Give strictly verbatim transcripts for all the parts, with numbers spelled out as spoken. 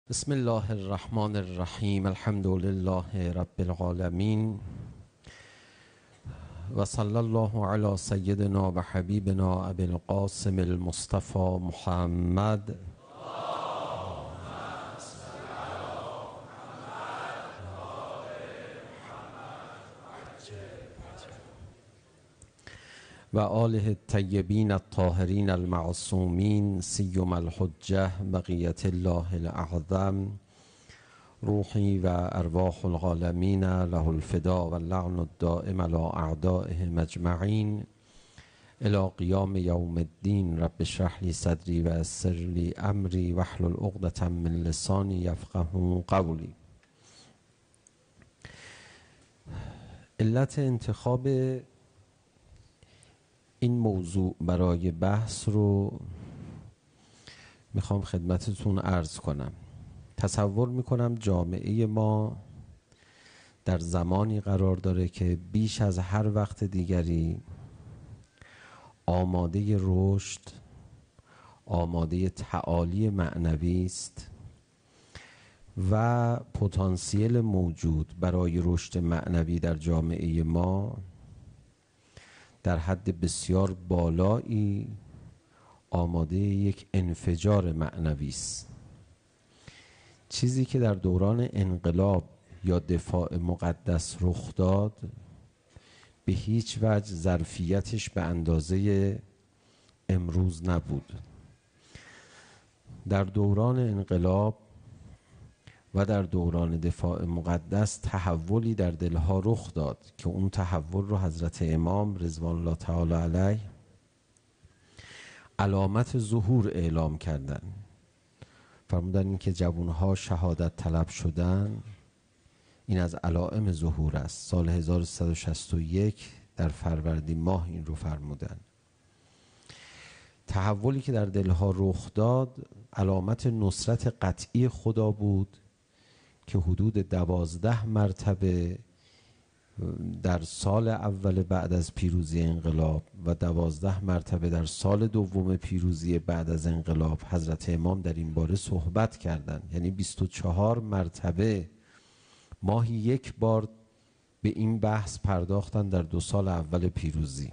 بسم الله الرحمن الرحیم. الحمد لله رب العالمین و صلی الله علی سیدنا و حبیبنا ابی القاسم المصطفى محمد و آله الطیبین الطاهرین المعصومین سیما الحجة بقیة الله الاعظم روحی و ارواح العالمین له الفدا و اللعن الدائم علی اعدائهم اجمعین الی قیام یوم الدین. رب اشرح لی صدری و یسر لی امری واحلل عقدة من لسانی یفقهوا قولی. علت انتخاب این موضوع برای بحث رو میخوام خدمتتون عرض کنم. تصور میکنم جامعه ما در زمانی قرار داره که بیش از هر وقت دیگری آماده رشد، آماده تعالی معنوی است و پتانسیل موجود برای رشد معنوی در جامعه ما در حد بسیار بالایی آماده یک انفجار معنوی است. چیزی که در دوران انقلاب یا دفاع مقدس رخ داد به هیچ وجه ظرفیتش به اندازه امروز نبود. در دوران انقلاب و در دوران دفاع مقدس تحولی در دلها رخ داد که اون تحول رو حضرت امام رضوان الله تعالی علیه علامت ظهور اعلام کردن. فرمودن این که جوانها شهادت طلب شدن این از علائم ظهور است. سال هزار و سیصد و شصت و یک در فروردین ماه این رو فرمودن. تحولی که در دلها رخ داد علامت نصرت قطعی خدا بود که حدود دوازده مرتبه در سال اول بعد از پیروزی انقلاب و دوازده مرتبه در سال دوم پیروزی بعد از انقلاب حضرت امام در این باره صحبت کردند. یعنی بیست و چهار مرتبه ماهی یک بار به این بحث پرداختن در دو سال اول پیروزی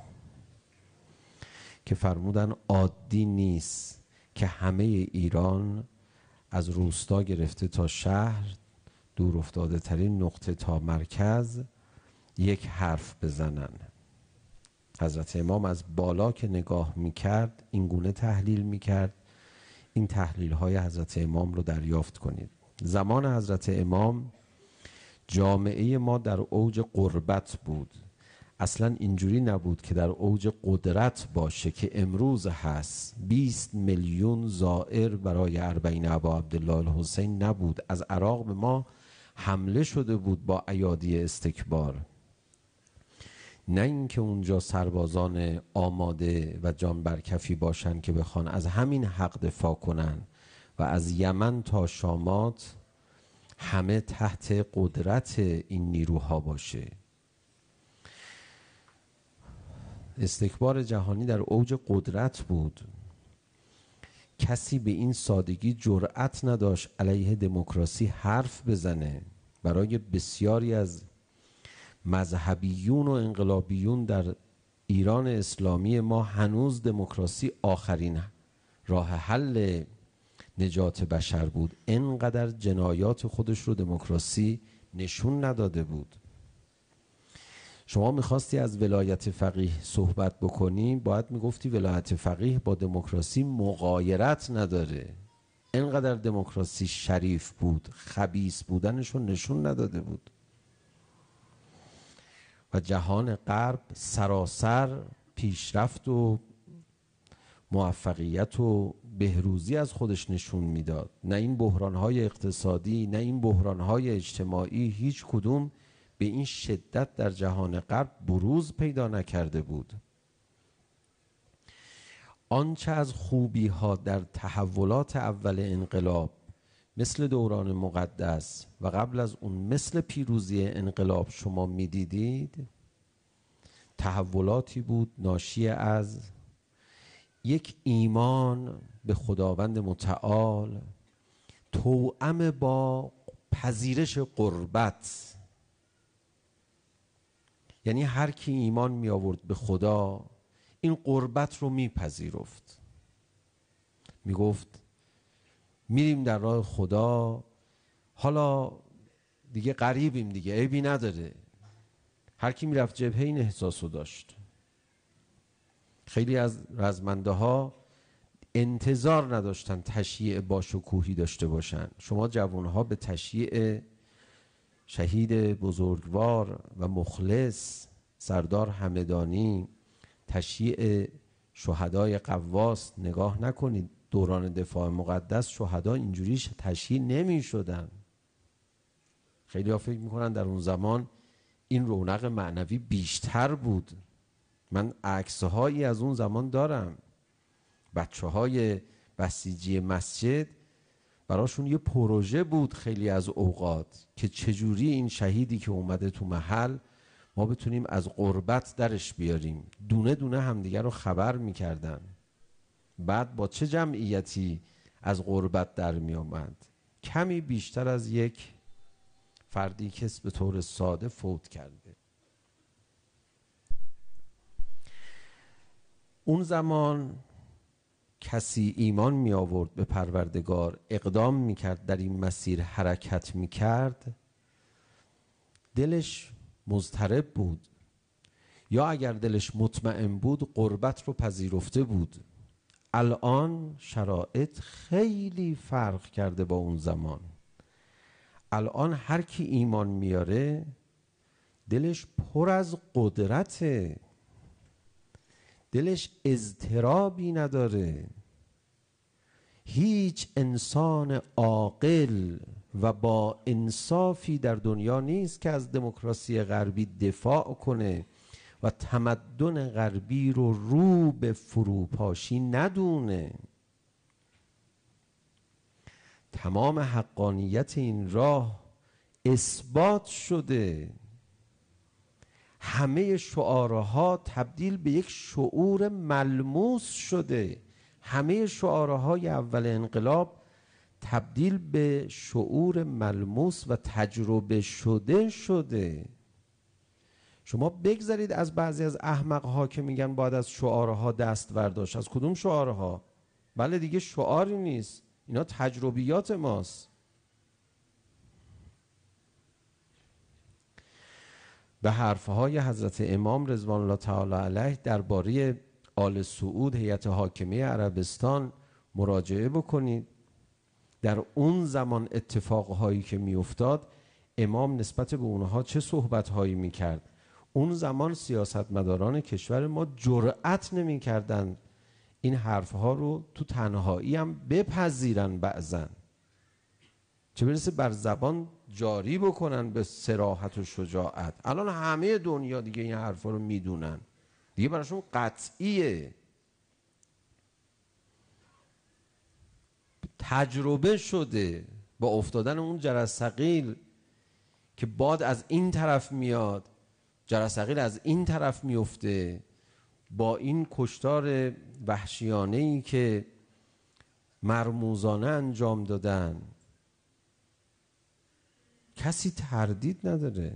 که فرمودن عادی نیست که همه ایران از روستا گرفته تا شهر، دور افتاده ترین نقطه تا مرکز یک حرف بزنن. حضرت امام از بالا که نگاه میکرد این گونه تحلیل میکرد. این تحلیل های حضرت امام رو دریافت کنید. زمان حضرت امام جامعه ما در اوج قربت بود. اصلا اینجوری نبود که در اوج قدرت باشه که امروز هست. بیست میلیون زائر برای اربعین ابا عبدالله الحسین نبود. از عراق به ما حمله شده بود با ایادی استکبار. نه اینکه اونجا سربازان آماده و جان برکفی باشن که بخوان از همین حق دفاع کنن و از یمن تا شامات همه تحت قدرت این نیروها باشه. استکبار جهانی در اوج قدرت بود. کسی به این سادگی جرأت نداشت علیه دموکراسی حرف بزنه. برای بسیاری از مذهبیون و انقلابیون در ایران اسلامی ما هنوز دموکراسی آخرین راه حل نجات بشر بود. اینقدر جنایات خودش رو دموکراسی نشون نداده بود. شما میخواستی از ولایت فقیه صحبت بکنی باید میگفتی ولایت فقیه با دموکراسی مغایرت نداره. اینقدر دموکراسی شریف بود، خبیث بودنش رو نشون نداده بود و جهان غرب سراسر پیشرفت و موفقیت و بهروزی از خودش نشون میداد. نه این بحرانهای اقتصادی نه این بحرانهای اجتماعی هیچ کدوم به این شدت در جهان غرب بروز پیدا نکرده بود. آنچه از خوبی ها در تحولات اول انقلاب مثل دوران مقدس و قبل از اون مثل پیروزی انقلاب شما میدیدید تحولاتی بود ناشی از یک ایمان به خداوند متعال، توأم با پذیرش غربت. یعنی هر کی ایمان می آورد به خدا این غربت رو میپذیرفت، میگفت میریم در راه خدا، حالا دیگه غریبیم دیگه، عیبی نداره. هر کی میرفت جبهه این احساسو داشت. خیلی از رزمنده ها انتظار نداشتن تشییع باشکوهی داشته باشن. شما جوانها به تشییع شهید بزرگوار و مخلص سردار همدانی، تشییع شهدای قواس نگاه نکنید. دوران دفاع مقدس شهدا اینجوری تشییع نمی شدن. خیلی ها فکر میکنن در اون زمان این رونق معنوی بیشتر بود. من عکسهایی از اون زمان دارم. بچه های بسیجی مسجد براشون یه پروژه بود خیلی از اوقات که چجوری این شهیدی که اومده تو محل ما بتونیم از غربت درش بیاریم. دونه دونه همدیگر رو خبر میکردن. بعد با چه جمعیتی از غربت در می آمد؟ کمی بیشتر از یک فردی که به طور ساده فوت کرده. اون زمان کسی ایمان می آورد به پروردگار، اقدام می کرد، در این مسیر حرکت می کرد، دلش مضطرب بود، یا اگر دلش مطمئن بود غربت رو پذیرفته بود. الان شرایط خیلی فرق کرده با اون زمان. الان هر کی ایمان میاره دلش پر از قدرته، دلش اضطرابی نداره. هیچ انسان عاقل و با انصافی در دنیا نیست که از دموکراسی غربی دفاع کنه و تمدن غربی رو رو به فروپاشی ندونه. تمام حقانیت این راه اثبات شده. همه شعارها تبدیل به یک شعور ملموس شده. همه شعارهای اول انقلاب تبدیل به شعور ملموس و تجربه شده شده. شما بگذارید از بعضی از احمقها که میگن باید از شعارها دست برداشت. از کدوم شعارها؟ بله دیگه شعاری نیست، اینا تجربیات ماست. به حرفهای حضرت امام رضوان الله تعالی علیه درباره آل سعود هیئت حاکمه عربستان مراجعه بکنید. در اون زمان اتفاقهایی که میافتاد امام نسبت به اونها چه صحبتهایی میکرد. اون زمان سیاستمداران کشور ما جرأت نمیکردن این حرفها رو تو تنهایی هم بپذیرن، بعضن چه برسه بر زبان جاری بکنن به صراحت و شجاعت. الان همه دنیا دیگه این حرفا رو میدونن، دیگه براشون قطعیه، تجربه شده. با افتادن اون جرس ثقیل که باد از این طرف میاد، جرس ثقیل از این طرف میفته، با این کشتار وحشیانه‌ای که مرموزانه انجام دادن، کسی تردید نداره.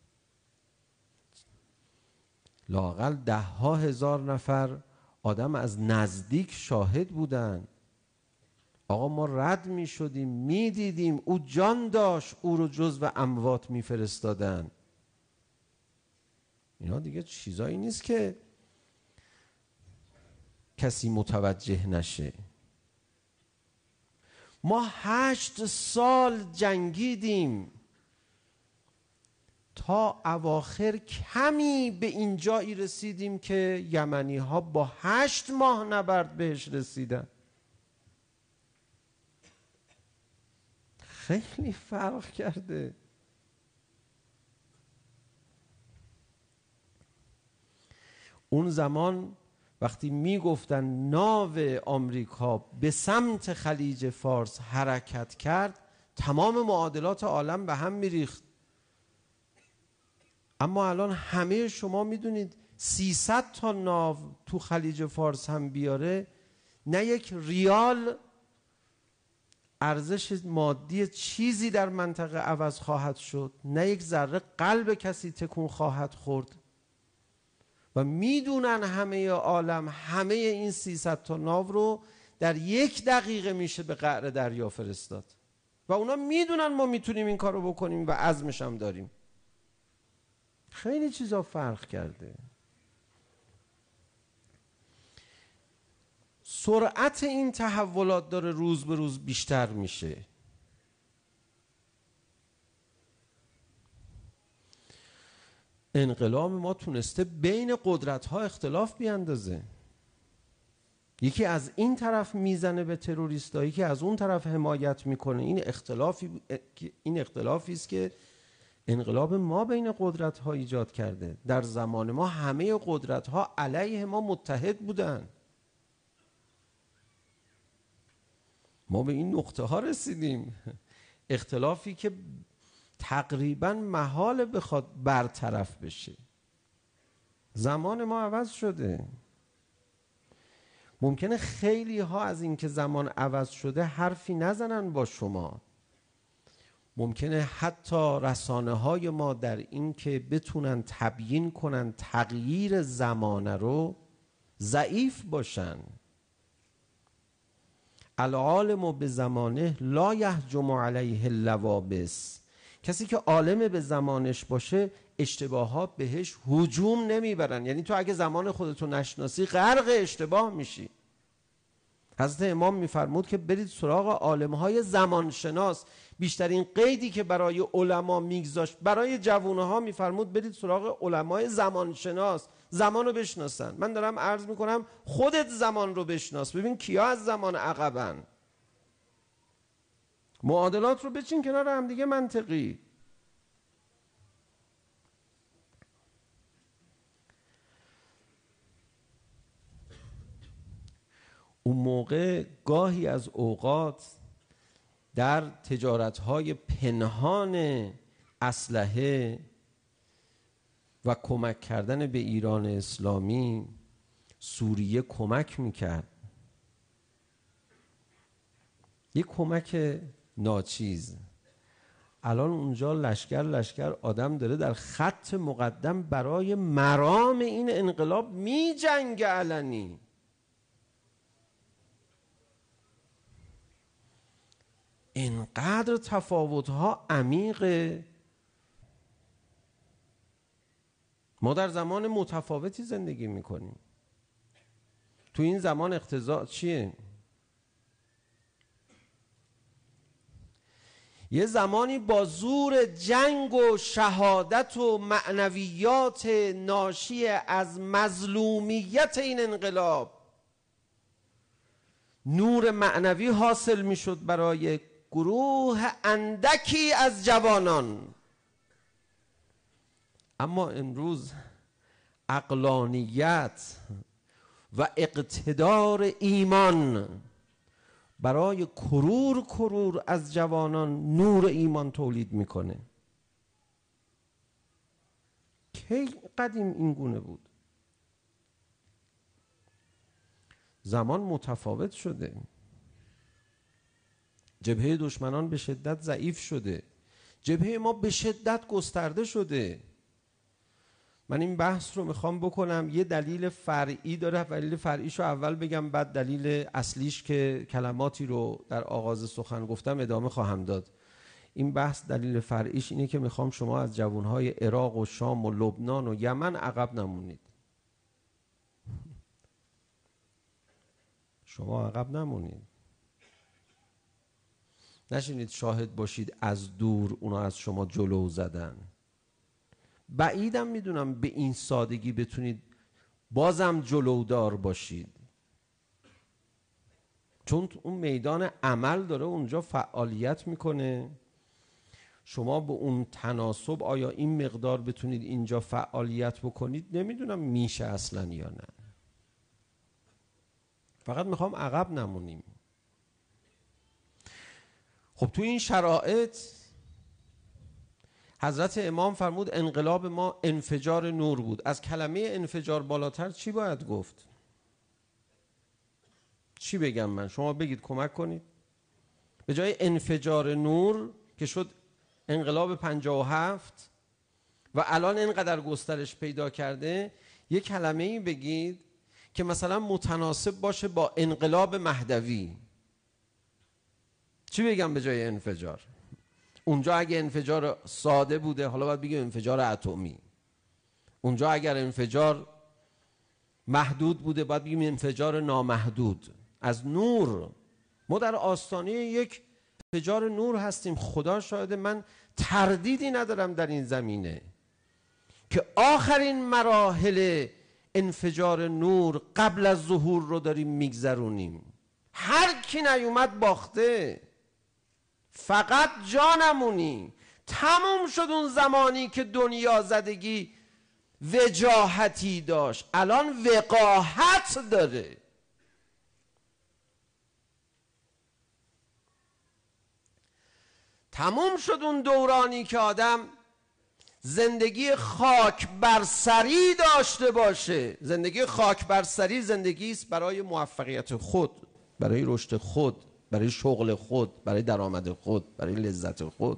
لااقل ده ها هزار نفر آدم از نزدیک شاهد بودن. آقا ما رد می شدیم، می دیدیم او جان داشت، او رو جزو اموات می فرستادن. اینا دیگه چیزایی نیست که کسی متوجه نشه. ما هشت سال جنگیدیم تا اواخر کمی به این جایی رسیدیم که یمنی ها با هشت ماه نبرد بهش رسیدن. خیلی فرق کرده. اون زمان وقتی می گفتن ناو آمریکا به سمت خلیج فارس حرکت کرد، تمام معادلات عالم به هم می ریخت. اما الان همه شما می دونید سیصد تا ناو تو خلیج فارس هم بیاره، نه یک ریال ارزش مادی چیزی در منطقه عوض خواهد شد، نه یک ذره قلب کسی تکون خواهد خورد. و میدونن همه عالم همه این سیصد تا ناو رو در یک دقیقه میشه به قعر دریا فرستاد و اونا میدونن ما میتونیم این کار رو بکنیم و عزمش هم داریم. خیلی چیزا فرق کرده. سرعت این تحولات داره روز به روز بیشتر میشه. انقلاب ما تونسته بین قدرت ها اختلاف بیاندازه. یکی از این طرف میزنه به تروریستا، یکی از اون طرف حمایت میکنه. این اختلافی این اختلافی است که انقلاب ما بین قدرت ها ایجاد کرده. در زمان ما همه قدرت ها علیه ما متحد بودن. ما به این نقطه ها رسیدیم. اختلافی که تقریبا محال بخواد برطرف بشه. زمان ما عوض شده. ممکنه خیلی ها از این که زمان عوض شده حرفی نزنن با شما. ممکنه حتی رسانه های ما در این که بتونن تبیین کنن تغییر زمانه رو ضعیف باشن. العالم به زمانه لا یهجم علیه اللوابس. کسی که عالم به زمانش باشه اشتباهات بهش هجوم نمیبرن. یعنی تو اگه زمان خودتو نشناسی غرق اشتباه میشی. حضرت امام میفرمود که برید سراغ عالمهای زمانشناس. بیشترین قیدی که برای علما میگذاشت برای جوونه ها میفرمود برید سراغ علمای زمانشناس، زمان رو بشناسن. من دارم عرض میکنم خودت زمان رو بشناس، ببین کیا از زمان عقبن. معادلات رو بچین کنار هم دیگه منطقی. اون موقع گاهی از اوقات در تجارت‌های پنهان اسلحه و کمک کردن به ایران اسلامی سوریه کمک میکرد. یک کمک ناچیز. الان اونجا لشکر لشکر آدم داره در خط مقدم برای مرام این انقلاب می جنگ علنی. اینقدر تفاوت‌ها عمیقه. ما در زمان متفاوتی زندگی میکنیم. تو این زمان اقتضا چیه؟ یه زمانی با زور جنگ و شهادت و معنویات ناشی از مظلومیت این انقلاب نور معنوی حاصل میشد برای گروه اندکی از جوانان. اما امروز عقلانیت و اقتدار ایمان برای کرور کرور از جوانان نور ایمان تولید میکنه. کی قدیم این گونه بود؟ زمان متفاوت شده. جبهه دشمنان به شدت ضعیف شده. جبهه ما به شدت گسترده شده. من این بحث رو میخوام بکنم. یه دلیل فرعی داره. دلیل فرعیش رو اول بگم، بعد دلیل اصلیش که کلماتی رو در آغاز سخن گفتم ادامه خواهم داد. این بحث دلیل فرعیش اینه که میخوام شما از جوانهای عراق و شام و لبنان و یمن عقب نمونید. شما عقب نمونید. نشینید شاهد باشید از دور اونا از شما جلو زدن. بعیدم میدونم به این سادگی بتونید بازم جلودار باشید، چون اون میدان عمل داره اونجا فعالیت میکنه. شما به اون تناسب آیا این مقدار بتونید اینجا فعالیت بکنید نمیدونم میشه اصلا یا نه. فقط میخوام عقب نمونیم. خب تو این شرایط حضرت امام فرمود انقلاب ما انفجار نور بود. از کلمه انفجار بالاتر چی باید گفت؟ چی بگم من؟ شما بگید، کمک کنید. به جای انفجار نور که شد انقلاب پنجاه و هفت و الان اینقدر گسترش پیدا کرده، یک کلمه‌ای بگید که مثلا متناسب باشه با انقلاب مهدوی. چی بگم به جای انفجار؟ اونجا اگه انفجار ساده بوده حالا باید بگیم انفجار اتمی. اونجا اگر انفجار محدود بوده باید بگیم انفجار نامحدود. از نور ما در آستانه یک انفجار نور هستیم. خدا شاهده، من تردیدی ندارم در این زمینه که آخرین مراحل انفجار نور قبل از ظهور رو داریم میگذرونیم. هر کی نیومد باخته، فقط جانمونی. تموم شد اون زمانی که دنیا زدگی وجاهتی داشت، الان وقاحت داره. تموم شد اون دورانی که آدم زندگی خاک بر سری داشته باشه. زندگی خاک بر سری زندگی است برای موفقیت خود، برای رشد خود، برای شغل خود، برای درآمد خود، برای لذت خود.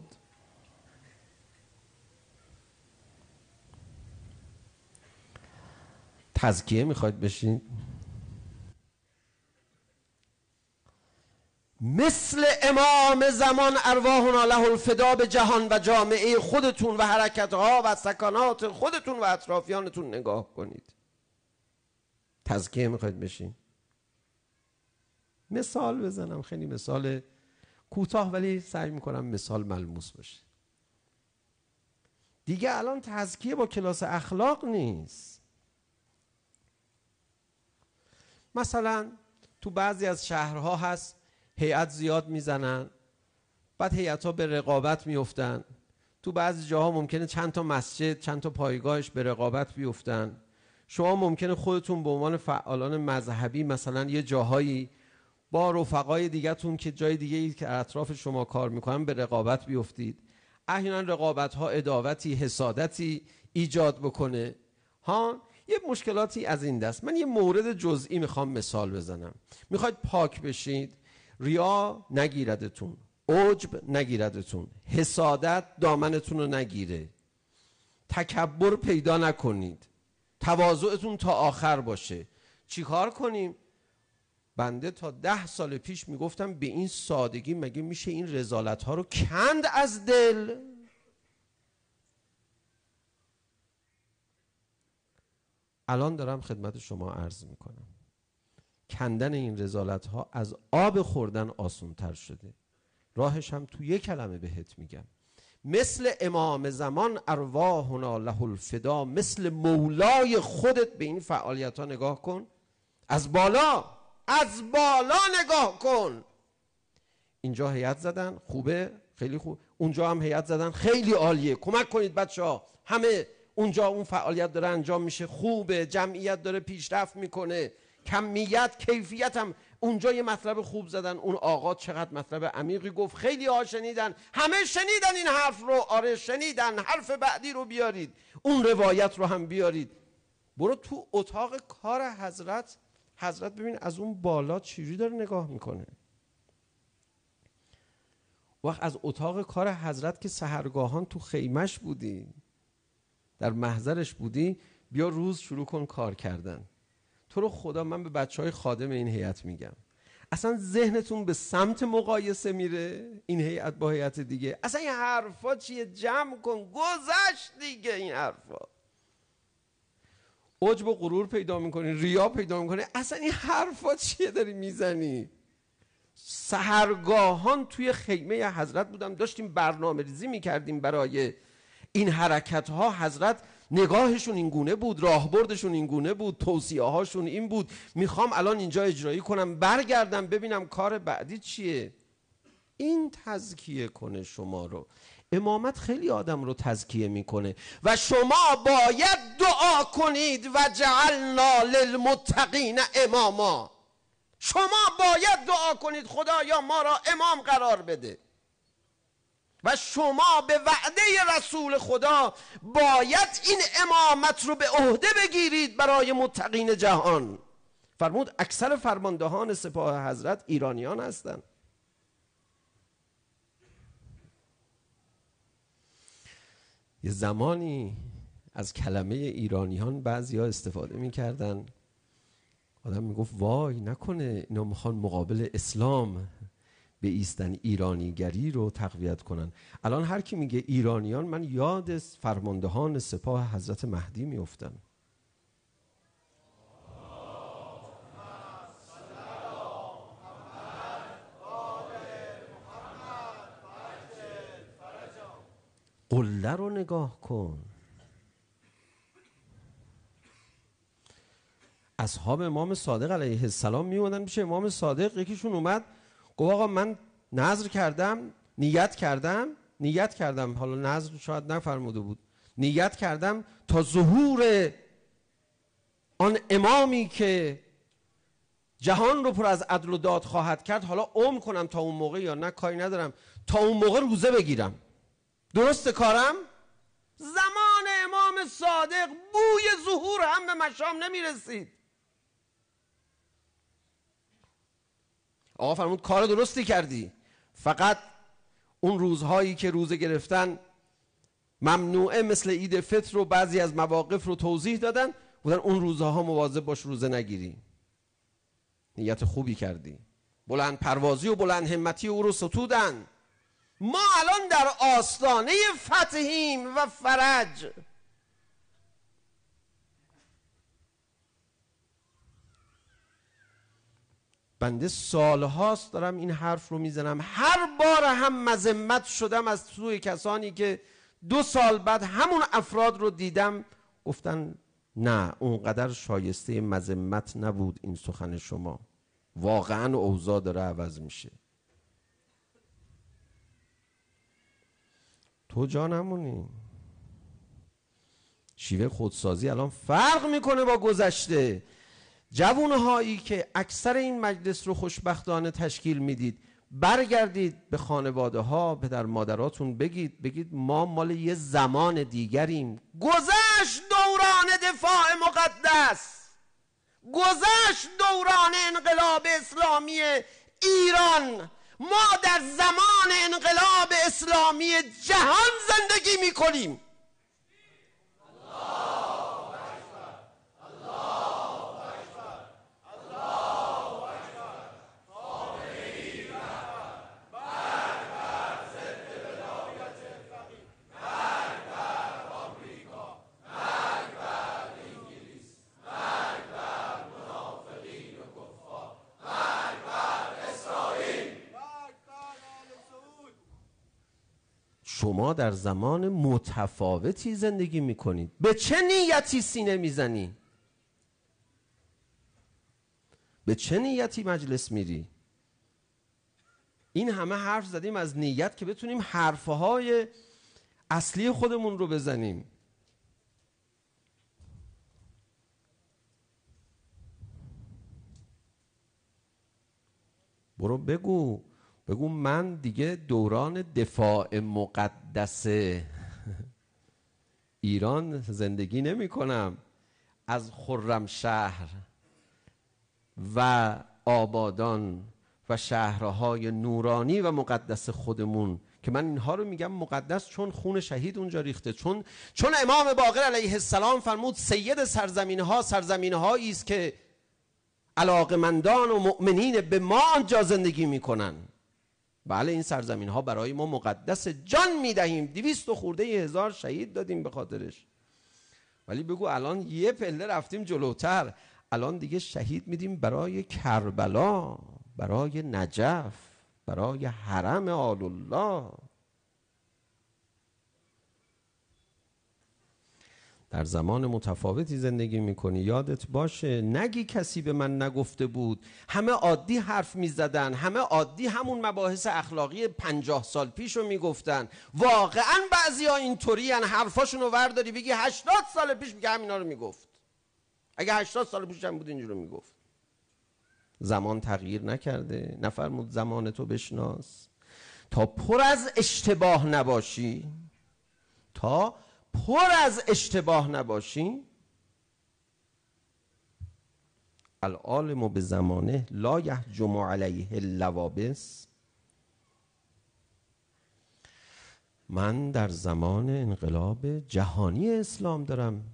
تزکیه میخواید بشین؟ مثل امام زمان ارواحنا له الفدا به جهان و جامعه خودتون و حرکتها و سکانات خودتون و اطرافیانتون نگاه کنید. تزکیه میخواید بشین؟ مثال بزنم، خیلی مثال کوتاه ولی سعی میکنم مثال ملموس باشه. دیگه الان تزکیه با کلاس اخلاق نیست. مثلا تو بعضی از شهرها هست هیئت زیاد میزنن، بعد هیئت‌ها به رقابت میفتن. تو بعضی جاها ممکنه چند تا مسجد، چند تا پایگاهش به رقابت بیفتن. شما ممکنه خودتون به عنوان فعالان مذهبی مثلا یه جاهایی با رفقای دیگه‌تون که جای دیگه‌ای که اطراف شما کار میکنن به رقابت بیفتید. احیانا رقابت‌ها عداوتی، حسادتی ایجاد بکنه. ها، یه مشکلاتی از این دست. من یه مورد جزئی میخوام مثال بزنم. میخواید پاک بشید، ریا نگیردتون، عجب نگیردتون، حسادت دامنتون رو نگیره، تکبر پیدا نکنید، تواضعتون تا آخر باشه. چی کار کنیم؟ بنده تا ده سال پیش میگفتم به این سادگی مگه میشه این رذالت ها رو کند از دل؟ الان دارم خدمت شما عرض میکنم کندن این رذالت ها از آب خوردن آسان تر شده. راهش هم تو یک کلمه بهت میگم. مثل امام زمان ارواحنا له الفدا، مثل مولای خودت به این فعالیت ها نگاه کن. از بالا، از بالا نگاه کن. اینجا هیئت زدن، خوبه، خیلی خوب. اونجا هم هیئت زدن، خیلی عالیه. کمک کنید بچه ها. همه اونجا اون فعالیت داره انجام میشه، خوبه. جمعیت داره پیشرفت میکنه، کمیت کیفیت هم. اونجا یه مطلب خوب زدن، اون آقا چقدر مطلب عمیقی گفت، خیلی ها شنیدن، همه شنیدن این حرف رو. آره شنیدن. حرف بعدی رو بیارید، اون روایت رو هم بیارید. برو تو اتاق کار حضرت. حضرت ببین از اون بالا چجوری داره نگاه میکنه. وقت از اتاق کار حضرت که سحرگاهان تو خیمش بودی، در محضرش بودی، بیا روز شروع کن کار کردن. تو رو خدا من به بچه های خادم این هیئت میگم، اصلا ذهنتون به سمت مقایسه میره این هیئت با هیئت دیگه؟ اصلا این حرفا چیه؟ جمع کن، گذشت دیگه این حرفا. عجب و غرور پیدا میکنی، ریا پیدا میکنی. اصلا این حرفا چیه داری میزنی؟ سحرگاهان توی خیمه حضرت بودم، داشتیم برنامه ریزی میکردیم برای این حرکت ها. حضرت نگاهشون این گونه بود، راهبردشون این گونه بود، توصیه هاشون این بود. میخوام الان اینجا اجرایی کنم، برگردم ببینم کار بعدی چیه. این تزکیه کنه شما رو. امامت خیلی آدم رو تزکیه میکنه و شما باید دعا کنید و جعلنا للمتقین اماما. شما باید دعا کنید خدایا ما را امام قرار بده. و شما به وعده رسول خدا باید این امامت رو به عهده بگیرید برای متقین جهان. فرمود اکثر فرماندهان سپاه حضرت ایرانیان هستند. یه زمانی از کلمه ایرانیان بعضی ها استفاده میکردن، آدم میگفت وای نکنه اینا میخوان مقابل اسلام به ایستن، ایرانیگری رو تقویت کنن. الان هر کی میگه ایرانیان، من یاد فرماندهان سپاه حضرت مهدی میافتم. قله رو نگاه کن. اصحاب امام صادق علیه السلام می اومدن پیش امام صادق، یکیشون اومد گفت آقا من نذر کردم، نیت کردم نیت کردم حالا نذر شاید نفرموده بود، نیت کردم تا ظهور آن امامی که جهان رو پر از عدل و داد خواهد کرد، حالا عمر کنم تا اون موقع یا نه کاری ندارم، تا اون موقع روزه بگیرم. درست کارم؟ زمان امام صادق بوی ظهور هم به مشام نمی رسید. آقا فرمود کار درستی کردی، فقط اون روزهایی که روزه گرفتن ممنوعه مثل عید فطر و بعضی از مواقف رو توضیح دادن، بودن اون روزها مواظب باش روزه نگیری. نیت خوبی کردی. بلند پروازی و بلند همتی او رو ستودن. ما الان در آستانه فتحیم و فرج. بنده سالهاست دارم این حرف رو میزنم، هر بار هم مذمت شدم از سوی کسانی که دو سال بعد همون افراد رو دیدم گفتن نه اونقدر شایسته مذمت نبود این سخن شما، واقعا اوضاع داره عوض میشه. تو جا نمونی. شیوه خودسازی الان فرق میکنه با گذشته. جوانهایی که اکثر این مجلس رو خوشبختانه تشکیل میدید، برگردید به خانواده ها، پدر مادراتون بگید بگید ما مال یه زمان دیگریم. گذشت دوران دفاع مقدس، گذشت دوران انقلاب اسلامی ایران. ما در زمان انقلاب اسلامی جهان زندگی میکنیم. شما در زمان متفاوتی زندگی میکنید. به چه نیتی سینه میزنی؟ به چه نیتی مجلس میری؟ این همه حرف زدیم از نیت که بتونیم حرفهای اصلی خودمون رو بزنیم. برو بگو بگو من دیگه دوران دفاع مقدس ایران زندگی نمی کنم. از خرمشهر و آبادان و شهرهای نورانی و مقدس خودمون، که من اینها رو میگم مقدس چون خون شهید اونجا ریخته، چون چون امام باقر علیه السلام فرمود سید سرزمین ها سرزمین هایی است که علاقمندان و مؤمنین به ما آنجا زندگی میکنن. بله این سرزمین ها برای ما مقدس، جان میدهیم، دویست و خورده هزار شهید دادیم به خاطرش. ولی بگو الان یه پله رفتیم جلوتر، الان دیگه شهید میدیم برای کربلا، برای نجف، برای حرم آل الله. در زمان متفاوتی زندگی میکنی. یادت باشه نگی کسی به من نگفته بود. همه عادی حرف میزدن، همه عادی همون مباحث اخلاقی پنجاه سال پیش رو میگفتن. واقعا بعضی ها اینطوری هن، حرفاشون رو ورداری بگی هشتاد سال پیش میگه همینا رو میگفت. اگه هشتاد سال پیش هم بود اینجور رو میگفت. زمان تغییر نکرده. نفرمود زمان تو بشناس تا پر از اشتباه نباشی، تا پر از اشتباه نباشی. العالم به زمانه لا یهجم علیه اللوابس. من در زمان انقلاب جهانی اسلام دارم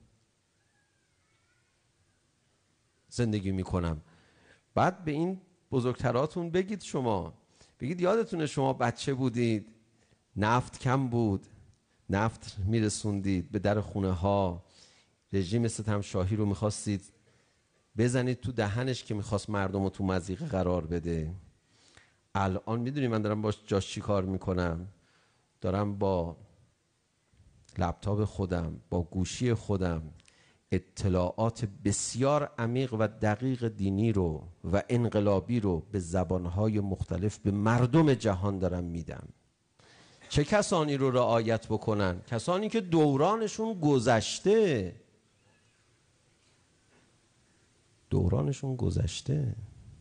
زندگی میکنم. بعد به این بزرگتراتون بگید، شما بگید یادتونه شما بچه بودید، نفت کم بود، نفت میرسوندید به در خونه ها، رژیم ستم شاهی رو میخواستید بزنید تو دهنش که میخواست مردم رو تو مضیقه قرار بده. الان میدونی من دارم باش جاش چی کار میکنم؟ دارم با لپتاپ خودم، با گوشی خودم اطلاعات بسیار عمیق و دقیق دینی رو و انقلابی رو به زبانهای مختلف به مردم جهان دارم میدم. چه کسانی رو رعایت بکنن؟ کسانی که دورانشون گذشته، دورانشون گذشته.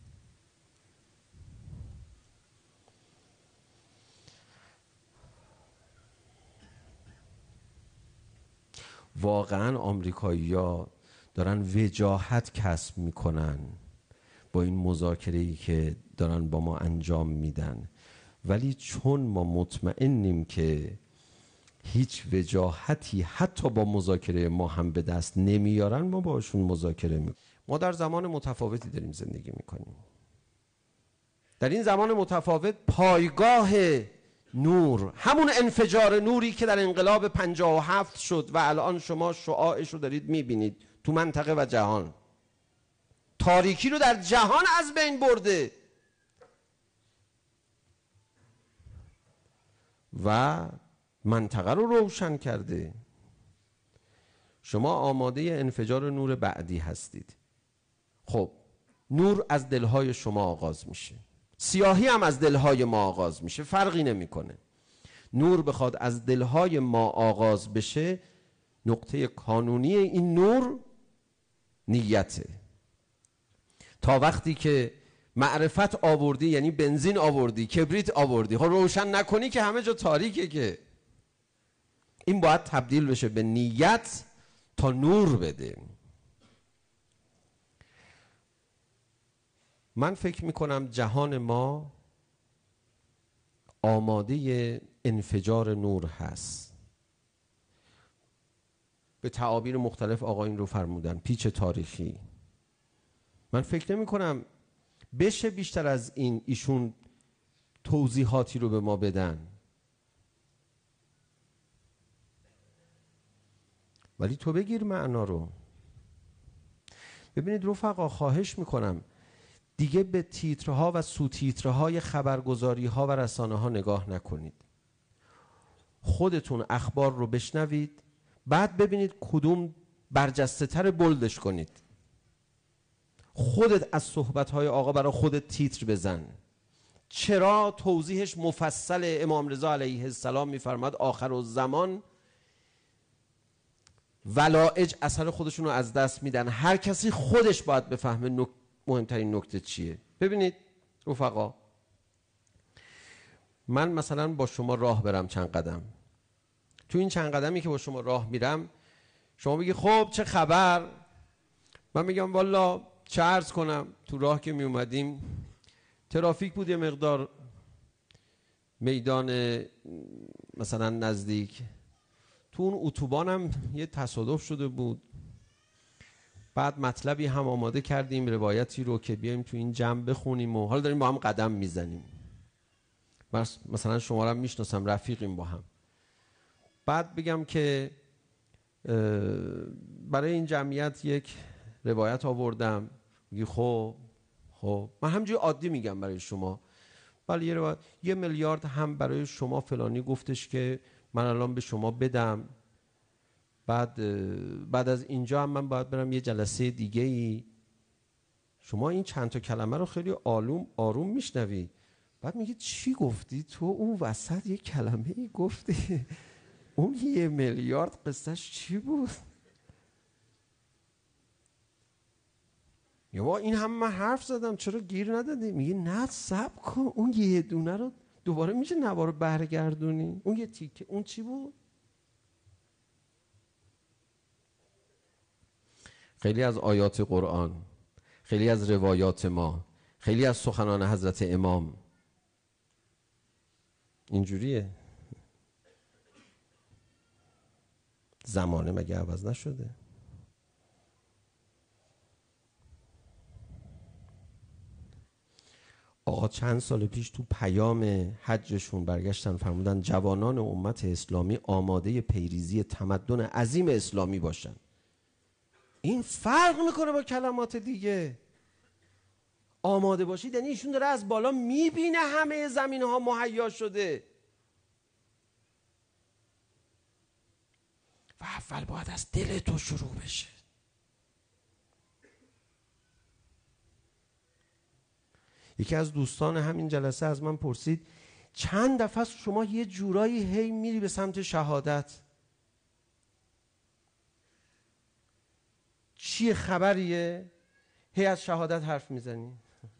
واقعا آمریکایی‌ها دارن وجاهت کسب میکنن با این مذاکره‌ای که دارن با ما انجام میدن، ولی چون ما مطمئنیم که هیچ وجاهتی حتی با مذاکره ما هم به دست نمیارن، ما باشون مذاکره میکنیم. ما در زمان متفاوتی داریم زندگی میکنیم. در این زمان متفاوت پایگاه نور، همون انفجار نوری که در انقلاب پنجاه و هفت شد و الان شما شعاعش رو دارید میبینید تو منطقه و جهان، تاریکی رو در جهان از بین برده و منطقه رو روشن کرده. شما آماده انفجار نور بعدی هستید. خب نور از دلهای شما آغاز میشه، سیاهی هم از دلهای ما آغاز میشه، فرقی نمیکنه. نور بخواد از دلهای ما آغاز بشه، نقطه کانونی این نور نیته. تا وقتی که معرفت آوردی، یعنی بنزین آوردی، کبریت آوردی، خب روشن نکنی که همه جا تاریکه، که این باید تبدیل بشه به نیت تا نور بده. من فکر میکنم جهان ما آماده انفجار نور هست. به تعابیر مختلف آقایون رو فرمودن، پیچ تاریخی. من فکر نمی کنم بشه بیشتر از این ایشون توضیحاتی رو به ما بدن، ولی تو بگیر معنا رو. ببینید رفقا، خواهش میکنم دیگه به تیترها و سو تیترهای خبرگزاری ها و رسانه ها نگاه نکنید. خودتون اخبار رو بشنوید، بعد ببینید کدوم برجسته تر بلدش کنید. خودت از صحبت های آقا برای خودت تیتر بزن. چرا توضیحش مفصل. امام رضا علیه السلام میفرماد آخر الزمان ولایج اثر خودشون رو از دست میدن. هر کسی خودش باید بفهمه نک... مهمترین نکته چیه. ببینید رفقا، من مثلا با شما راه برم چند قدم، تو این چند قدمی که با شما راه میرم شما بگی خب چه خبر، من میگم والا چه عرض کنم، تو راه که می اومدیم ترافیک بود، یه مقدار میدان مثلا نزدیک، تو اون اتوبانم یه تصادف شده بود. بعد مطلبی هم آماده کردیم، روایتی رو که بیایم تو این جمع بخونیم و حالا داریم با هم قدم میزنیم. مثلا شما رو هم میشناسم، رفیقیم با هم. بعد بگم که برای این جمعیت یک روایت آوردم، میگی خب خب من همجوری عادی میگم برای شما، ولی یه روایت یه میلیارد هم برای شما فلانی گفتش که من الان به شما بدم. بعد بعد از اینجا هم من باید برم یه جلسه دیگه ای. شما این چند تا کلمه رو خیلی آروم آروم میشنوی، بعد میگی چی گفتی تو؟ اون وسط یه کلمه ای گفتی، اون یه میلیارد قصهش چی بود؟ یا این هم من حرف زدم چرا گیر ندادی؟ میگه نه صبر کن، اون یه دونه رو دوباره میشه نوار برگردونی، اون یه تیکه اون چی بود؟ خیلی از آیات قرآن، خیلی از روایات ما، خیلی از سخنان حضرت امام اینجوریه. زمانه مگه عوض نشده؟ آقا چند سال پیش تو پیام حجشون برگشتن فرمودن جوانان امت اسلامی آماده پیریزی تمدن عظیم اسلامی باشن. این فرق میکنه با کلمات دیگه. آماده باشید یعنی ایشون داره از بالا میبینه همه زمینه ها مهیا شده و اول باید از دل تو شروع بشه. یکی از دوستان همین جلسه از من پرسید چند دفعه شما یه جورایی هی میری به سمت شهادت، چیه خبریه؟ هی از شهادت حرف میزنی.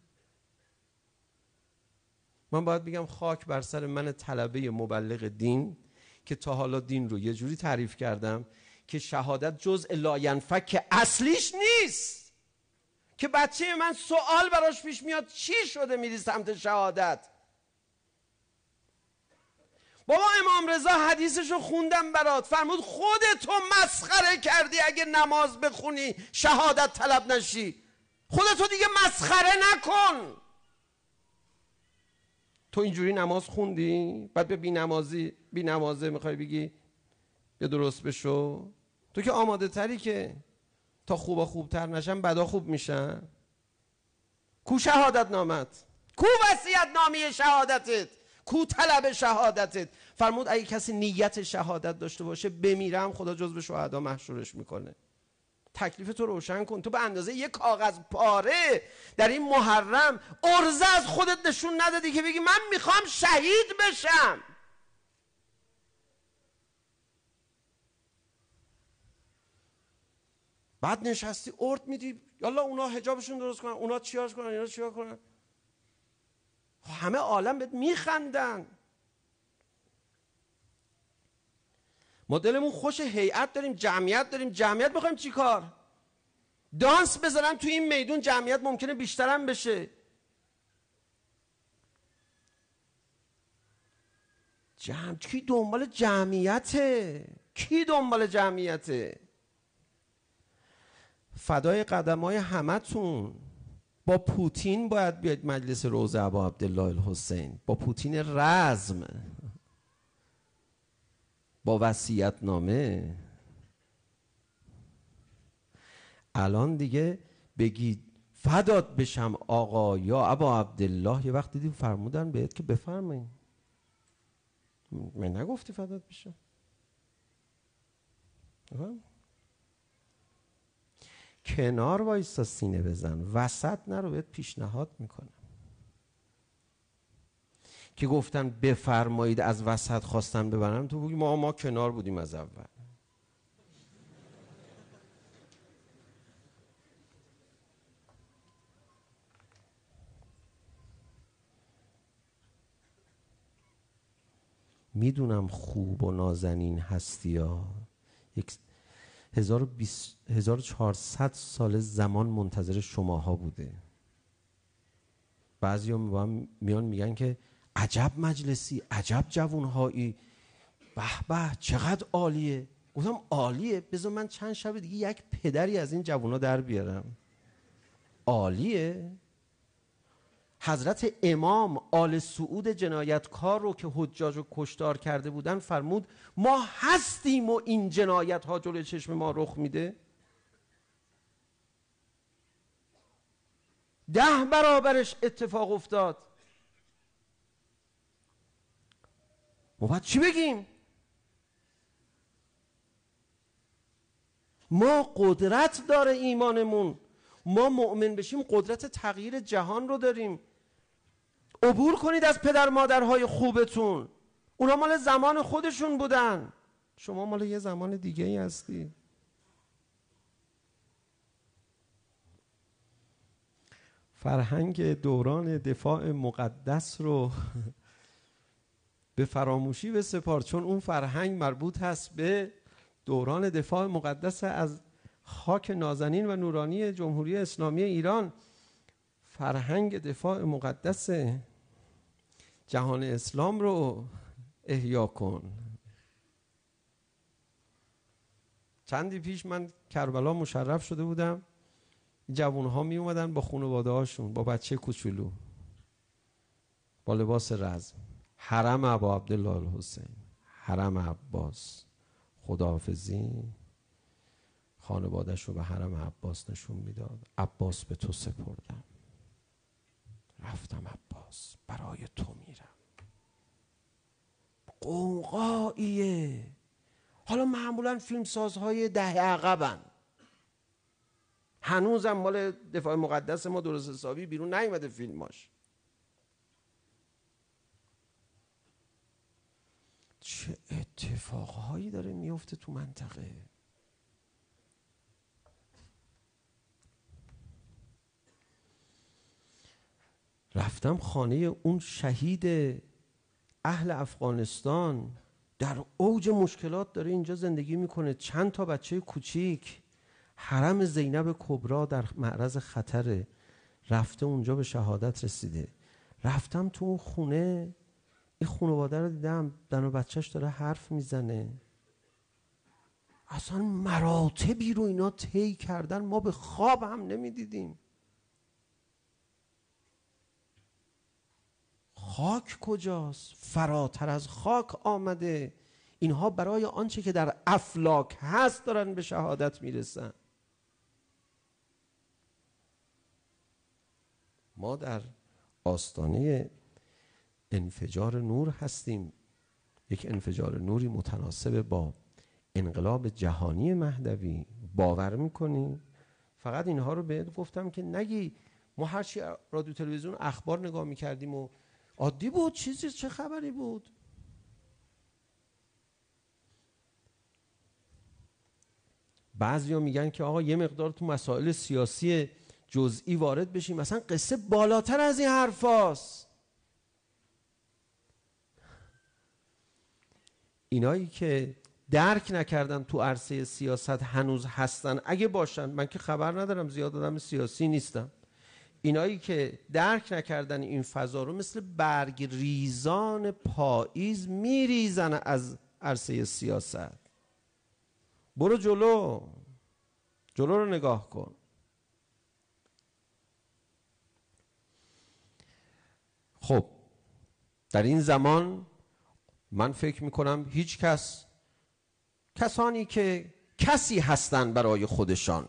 من باید بگم خاک بر سر من طلبه مبلغ دین که تا حالا دین رو یه جوری تعریف کردم که شهادت جزء لاینفک اصلیش نیست، که بچه من سوال براش پیش میاد چی شده میری سمت شهادت؟ بابا امام رضا حدیثشو خوندم برات، فرمود خودتو مسخره کردی اگه نماز بخونی شهادت طلب نشی. خودتو دیگه مسخره نکن. تو اینجوری نماز خوندی بعد به بی نمازی بی نمازه میخوای بگی بیا درست بشو؟ تو که آماده تری که تا خوبا خوبتر نشن بدا خوب میشن. کو شهادت نامت؟ کو وصیت نامه شهادتت؟ کو طلب شهادتت؟ فرمود اگه کسی نیت شهادت داشته باشه بمیرم خدا جزو شهدا محشورش میکنه. تکلیف تو روشن کن. تو به اندازه یک کاغذ پاره در این محرم عرضه از خودت نشون ندادی که بگی من میخوام شهید بشم. بعد نشستی ارد میدی یالا اونا حجابشون درست کنن، اونا چیارش کنن، اینا چیار کنن. همه عالم بهت میخندن. ما دلمون خوش هیئت داریم، جمعیت داریم. جمعیت میخوایم چی کار؟ دانس بذارن تو این میدون جمعیت ممکنه بیشترم بشه. جمع کی دنبال جمعیته؟ کی دنبال جمعیته؟ فدای قدمای همتون. با پوتین باید بیاید مجلس روضه ابا عبدالله الحسین، با پوتین رزم، با وصیت نامه. الان دیگه بگید فدات بشم آقا یا ابا عبدالله، یه وقت دیدی فرمودن بهت که بفرمایید. من نگفتی فدات بشم؟ کنار وایستا سینه بزن، وسط نرو. بهت پیشنهاد میکنم که گفتن بفرمایید از وسط خواستن ببرن، تو بگی ما ما کنار بودیم از اول. میدونم خوب و نازنین هستی ها. یک هزار و چهارصد سال زمان منتظر شماها بوده. بعضی ها میان میگن که عجب مجلسی، عجب جوونهایی، به به چقدر عالیه. گفتم عالیه؟ بذار من چند شب دیگه یک پدری از این جوونا در بیارم. عالیه؟ حضرت امام آل سعود جنایتکار رو که حجاج رو کشتار کرده بودن فرمود ما هستیم و این جنایت ها جلوی چشم ما رخ میده. ده برابرش اتفاق افتاد. ما باید چی بگیم؟ ما قدرت داره ایمانمون. ما مؤمن بشیم قدرت تغییر جهان رو داریم. عبور کنید از پدر مادرهای خوبتون. اونا مال زمان خودشون بودن، شما مال یه زمان دیگه ای هستی. فرهنگ دوران دفاع مقدس رو به فراموشی بسپار، چون اون فرهنگ مربوط هست به دوران دفاع مقدس از خاک نازنین و نورانی جمهوری اسلامی ایران. فرهنگ دفاع مقدس جهان اسلام رو احیا کن. چندی پیش من کربلا مشرف شده بودم، جوانها می اومدن با خانواده هاشون، با بچه کوچولو، با لباس رزم، حرم ابا عبدالله الحسین، حرم عباس، خداحافظی، خانواده‌اش رو به حرم عباس نشون میداد. عباس به تو سپردم، رفتم عباس، برای تو میرم. قوقاییه. حالا معمولا فیلمسازهای دهه عقبن، هنوزم مال دفاع مقدس ما درست حسابی بیرون نیومده فیلماش. چه اتفاقهایی داره میفته تو منطقه. رفتم خانه اون شهید اهل افغانستان، در اوج مشکلات داره اینجا زندگی میکنه، چند تا بچه کوچیک، حرم زینب کبرا در معرض خطره، رفته اونجا به شهادت رسیده. رفتم تو اون خونه، این خانواده رو دیدم، زن و بچهش داره حرف میزنه. اصلا مراتبی رو اینا طی کردن ما به خواب هم نمیدیدیم. خاک کجاست؟ فراتر از خاک آمده. اینها برای آنچه که در افلاک هست دارن به شهادت میرسن. ما در آستانه انفجار نور هستیم، یک انفجار نوری متناسب با انقلاب جهانی مهدوی. باور میکنی؟ فقط اینها رو بهت گفتم که نگی ما هرچی رادیو تلویزیون اخبار نگاه میکردیم و عادی بود، چیزی چه خبری بود. بعضیا میگن که آقا یه مقدار تو مسائل سیاسی جزئی وارد بشیم، مثلا قصه بالاتر از این حرفاست. اینایی که درک نکردن تو عرصه سیاست هنوز هستن، اگه باشن، من که خبر ندارم، زیاد آدم سیاسی نیستم، اینایی که درک نکردن این فضا رو مثل برگ ریزان پاییز میریزن از عرصه سیاست. برو جلو، جلو رو نگاه کن. خب در این زمان من فکر میکنم هیچ کس، کسانی که کسی هستن برای خودشان،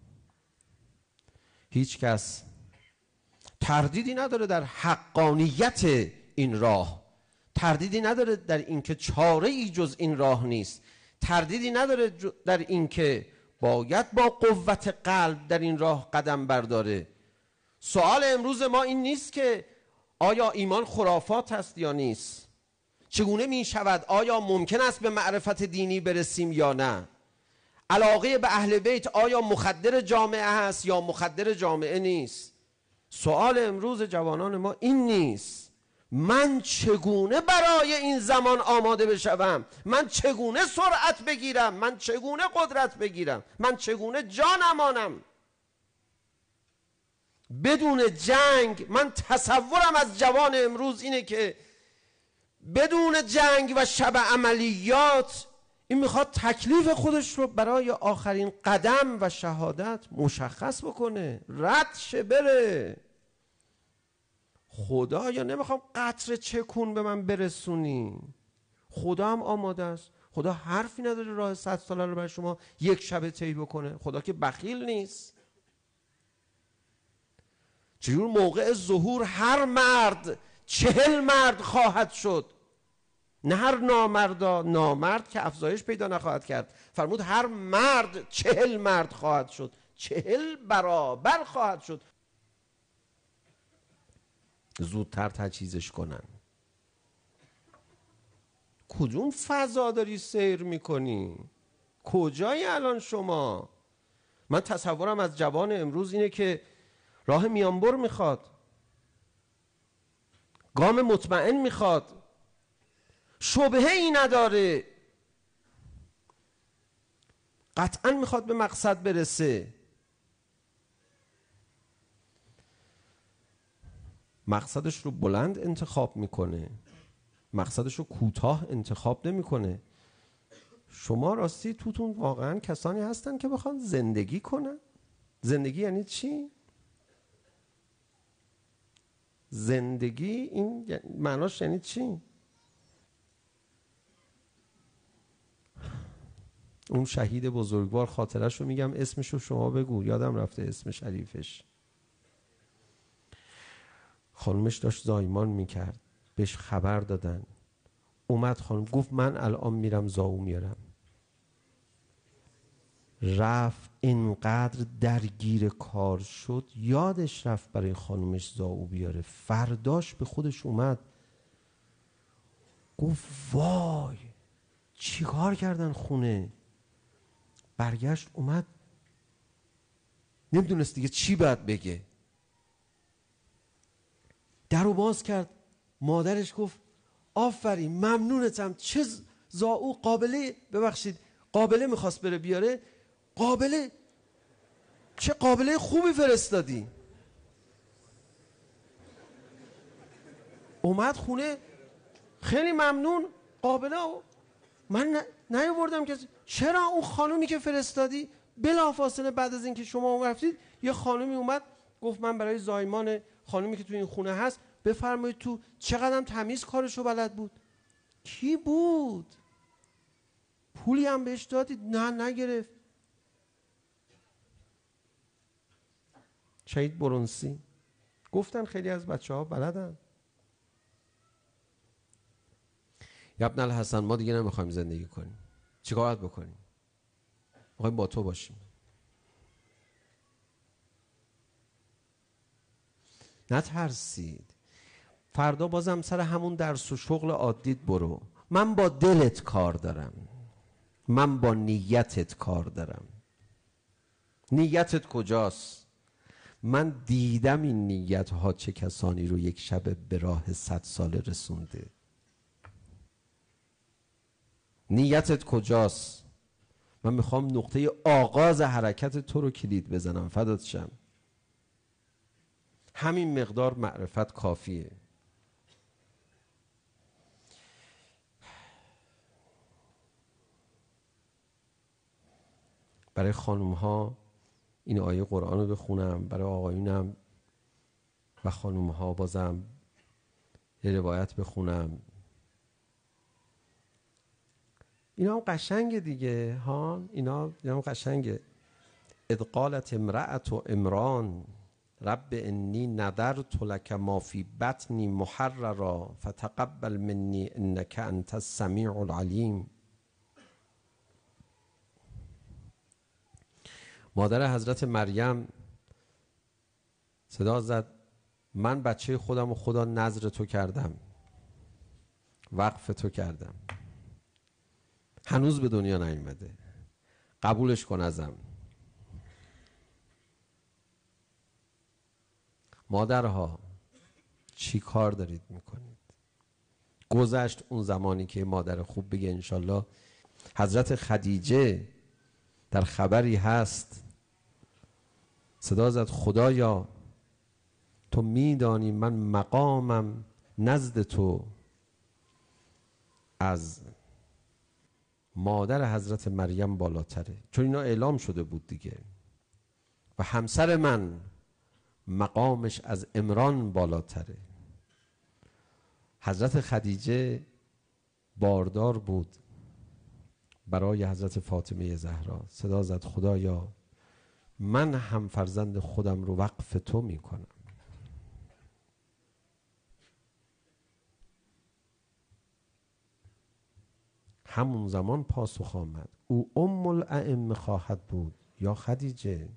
هیچ کس تردیدی نداره در حقانیت این راه، تردیدی نداره در اینکه چاره ای جز این راه نیست، تردیدی نداره در اینکه باید با قوت قلب در این راه قدم برداره. سوال امروز ما این نیست که آیا ایمان خرافات هست یا نیست، چگونه می شود، آیا ممکن است به معرفت دینی برسیم یا نه، علاقه به اهل بیت آیا مخدر جامعه هست یا مخدر جامعه نیست. سوال امروز جوانان ما این نیست من چگونه برای این زمان آماده بشوم، من چگونه سرعت بگیرم، من چگونه قدرت بگیرم، من چگونه جان امانم. بدون جنگ، من تصورم از جوان امروز اینه که بدون جنگ و شب عملیات این میخواد تکلیف خودش رو برای آخرین قدم و شهادت مشخص بکنه، رد شه بره. خدا یا نمیخوام قطره چکون به من برسونی، خدا هم آماده است. خدا حرفی نداره راه صد ساله رو برای شما یک شب طی بکنه. خدا که بخیل نیست. چجور موقع ظهور هر مرد چهل مرد خواهد شد، نه هر نامردا، نامرد که افزایش پیدا نخواهد کرد، فرمود هر مرد چهل مرد خواهد شد، چهل برابر خواهد شد. زودتر تجهیزش کنن. کدوم فضا داری سیر میکنی؟ کجایی الان شما؟ من تصورم از جوان امروز اینه که راه میانبر میخواد، گام مطمئن میخواد، شبهه ای نداره، قطعا میخواد به مقصد برسه. مقصدش رو بلند انتخاب میکنه، مقصدش رو کوتاه انتخاب نمیکنه. شما راستی توتون واقعا کسانی هستن که بخوان زندگی کنن؟ زندگی یعنی چی؟ زندگی این معناش یعنی چی؟ اون شهید بزرگوار خاطرش رو میگم، اسمش رو شما بگو، یادم رفته اسم شریفش. خانومش داشت زایمان میکرد، بهش خبر دادن، اومد خانم گفت من الان میرم زاو میارم. رفت اینقدر درگیر کار شد یادش رفت برای خانومش زاو بیاره. فرداش به خودش اومد گفت وای چی کار کردن خونه. برگشت اومد نمیدونست دیگه چی باید بگه. در رو باز کرد، مادرش گفت آفرین ممنونتم، چه زاو قابله، ببخشید قابله میخواست بره بیاره، قابله چه قابله خوبی فرستادی. اومد خونه خیلی ممنون، قابله من نیاوردم که. چرا؟ اون خانومی که فرستادی بلافاصله بعد از اینکه شما اون رفتید یه خانومی اومد گفت من برای زایمان خانومی که تو این خونه هست بفرمایید تو. چقدرم تمیز کارشو بلد بود. کی بود؟ پولی هم بهش دادید؟ نه نگرفت. شهید برونسی گفتن خیلی از بچه ها بلدن. یا ابن الحسن ما دیگه نمیخوایم زندگی کنیم، چیکار باید بکنیم؟ میخوایم با تو باشیم. نترسید، فردا بازم سر همون درس و شغل عادیت برو. من با دلت کار دارم، من با نیتت کار دارم. نیتت کجاست؟ من دیدم این نیت ها چه کسانی رو یک شب به راه صد ساله رسونده. نیتت کجاست؟ من میخوام نقطه آغاز حرکت تو رو کلید بزنم. فدات شم. همین مقدار معرفت کافیه. برای خانوم ها این آیه قرآن رو بخونم، برای آقایونم و خانوم ها بازم یه روایت بخونم. اینا هم قشنگه دیگه ها، اینا اینا هم قشنگه. اذ قالت امرأة عمران رب انی نذرت لک ما فی بطنی محررا فتقبل منی انک انت السمیع العلیم. مادر حضرت مریم صدا زد من بچه خودم و خدا نذر تو کردم، وقف تو کردم، هنوز به دنیا نیومده، قبولش کن ازم. مادرها چی کار دارید میکنید؟ گذشت اون زمانی که مادر خوب بگه انشالله. حضرت خدیجه در خبری هست صدا زد خدایا تو میدانی من مقامم نزد تو از مادر حضرت مریم بالاتره، چون اینا اعلام شده بود دیگه. و همسر من مقامش از عمران بالاتره. حضرت خدیجه باردار بود برای حضرت فاطمه زهرا. صدا زد خدایا من هم فرزند خودم رو وقف تو میکنم. همون زمان پاسخ آمد او ام الائمه خواهد بود یا خدیجه.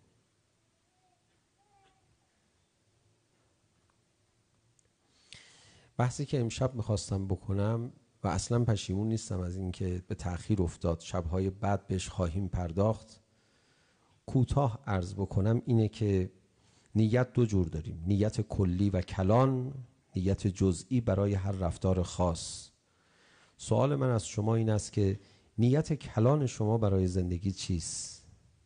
بحثی که امشب میخواستم بکنم و اصلا پشیمون نیستم از اینکه به تأخیر افتاد، شبهای بعد بهش خواهیم پرداخت، کوتاه عرض بکنم اینه که نیت دو جور داریم، نیت کلی و کلان، نیت جزئی برای هر رفتار خاص. سوال من از شما این است که نیت کلان شما برای زندگی چیست؟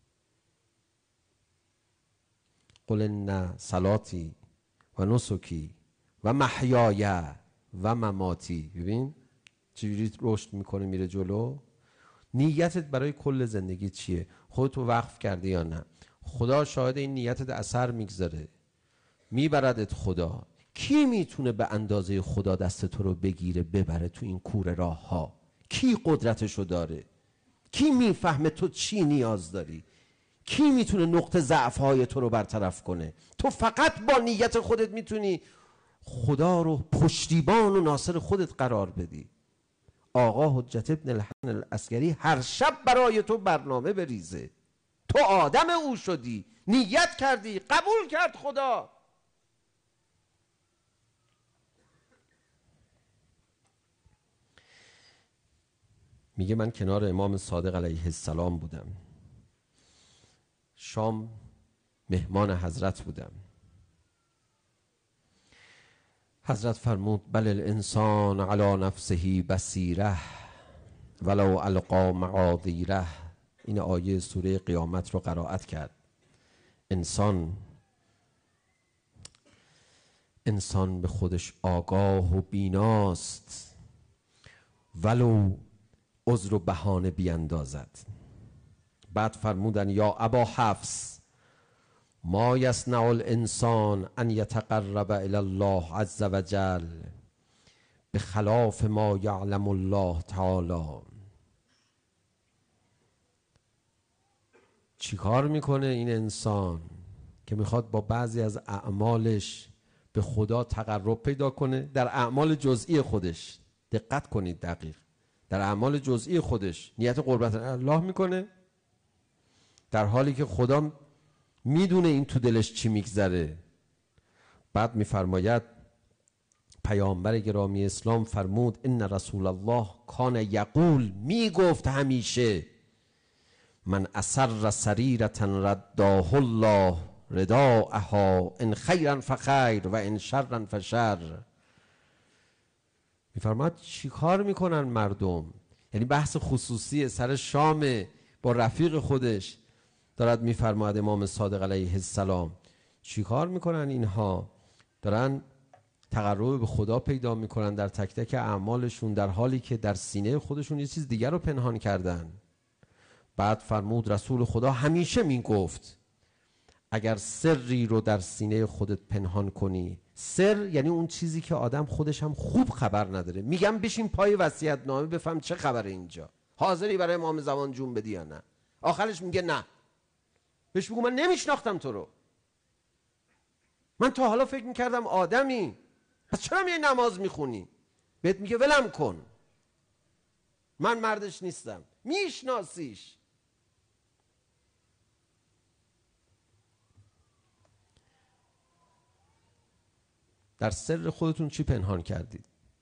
قل ان صلاتی و نسکی و محیای و مماتی. ببین چجوری رشد میکنه میره جلو. نیتت برای کل زندگی چیه؟ خودتو وقف کردی یا نه؟ خدا شاهد این نیتت اثر میگذاره، میبردت خدا. کی میتونه به اندازه خدا دست تو رو بگیره ببره تو این کوره راه ها؟ کی قدرتشو داره؟ کی میفهمه تو چی نیاز داری؟ کی میتونه نقطه ضعف های تو رو برطرف کنه؟ تو فقط با نیت خودت میتونی خدا رو پشتیبان و ناصر خودت قرار بدی. آقا حجت ابن الحسن العسکری هر شب برای تو برنامه بریزه. تو آدم او شدی، نیت کردی، قبول کرد خدا. میگه من کنار امام صادق علیه السلام بودم، شام مهمان حضرت بودم. حضرت فرمود بل الانسان علی نفسه بصیره ولو القا مقادیره. این آیه سوره قیامت رو قرائت کرد. انسان انسان به خودش آگاه و بیناست ولو عذر و بهانه بیندازد. بعد فرمودن یا ابا حفص ما یصنع الانسان ان یتقرب الی الله عز وجل بخلاف ما یعلم الله تعالی. چی کار میکنه این انسان که میخواد با بعضی از اعمالش به خدا تقرب پیدا کنه؟ در اعمال جزئی خودش دقت کنید، دقیق در اعمال جزئی خودش نیت قربت الله میکنه، در حالی که خدا میدونه این تو دلش چی میگذره. بعد میفرماید پیامبر گرامی اسلام فرمود ان رسول الله کان یقول، میگفت همیشه من اسر سریرة رداه الله رداءها ان خیرا فخیر و ان شرا فشر. میفرماید چی کار میکنن مردم؟ یعنی بحث خصوصی سر شام با رفیق خودش دارد میفرماید امام صادق علیه السلام چی کار میکنن اینها؟ دارن تقرب به خدا پیدا میکنن در تک تک اعمالشون، در حالی که در سینه خودشون یه چیز دیگر رو پنهان کردن. بعد فرمود رسول خدا همیشه میگفت اگر سری رو در سینه خودت پنهان کنی، سر یعنی اون چیزی که آدم خودش هم خوب خبر نداره، میگم بشین پای وصیت‌نامه بفهم چه خبره اینجا، حاضری برای امام زمان جون بدی یا نه؟ آخرش میگه نه. بهش بگو من نمیشناختم تو رو، من تا حالا فکر میکردم آدمی، پس چرا میای نماز میخونی؟ بهت میگه ولم کن، من مردش نیستم. میشناسیش. در سر خودتون چی پنهان کردید؟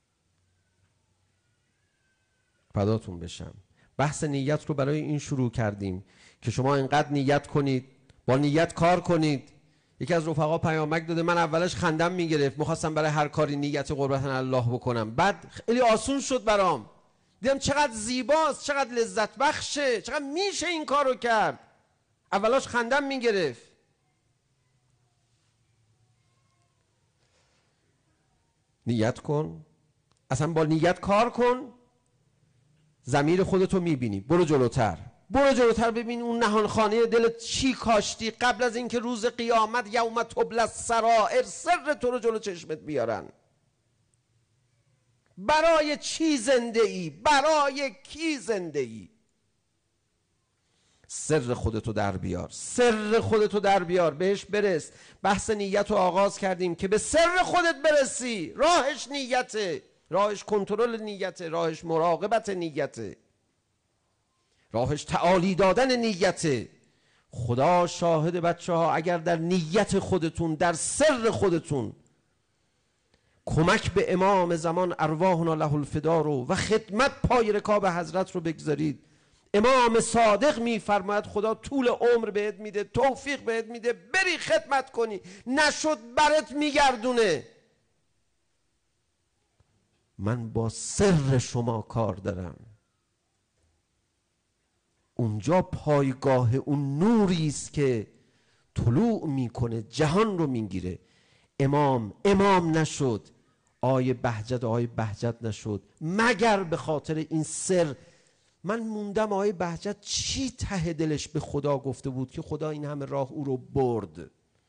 فداتون بشم. بحث نیت رو برای این شروع کردیم که شما اینقدر نیت کنید، با نیت کار کنید. یکی از رفقا پیامک داده، من اولش خندم میگرفت، میخواستم برای هر کاری نیت قربت الله بکنم، بعد خیلی آسون شد برام، دیدم چقدر زیباست، چقدر لذت بخشه، چقدر میشه این کارو کرد. اولاش خندم میگرفت. نیت کن، اصلا با نیت کار کن، ضمیر خودتو میبینی. برو جلوتر، برو جلوتر، ببین اون نهانخانه دلت چی کاشتی قبل از اینکه روز قیامت یوم تبلی السرائر سر تو رو جلو چشمت بیارن. برای چی زنده ای؟ برای کی زنده ای؟ سر خودتو در بیار، سر خودتو در بیار، بهش برس. بحث نیت رو آغاز کردیم که به سر خودت برسی. راهش نیته، راهش کنترل نیته، راهش مراقبت نیته، راهش تعالی دادن نیته. خدا شاهد بچه ها، اگر در نیت خودتون، در سر خودتون کمک به امام زمان ارواحنا له الفدا رو و خدمت پای رکاب حضرت رو بگذارید، امام صادق میفرماید خدا طول عمر بهت میده، توفیق بهت میده، بری خدمت کنی، نشد برت میگردونه. من با سر شما کار دارم. اونجا پایگاه اون نوری است که طلوع میکنه، جهان رو میگیره. امام امام نشد، آیه بهجت آیه بهجت نشد مگر به خاطر این سر من موندم آقای بهجت چی ته دلش به خدا گفته بود که خدا این همه راه او رو برد؟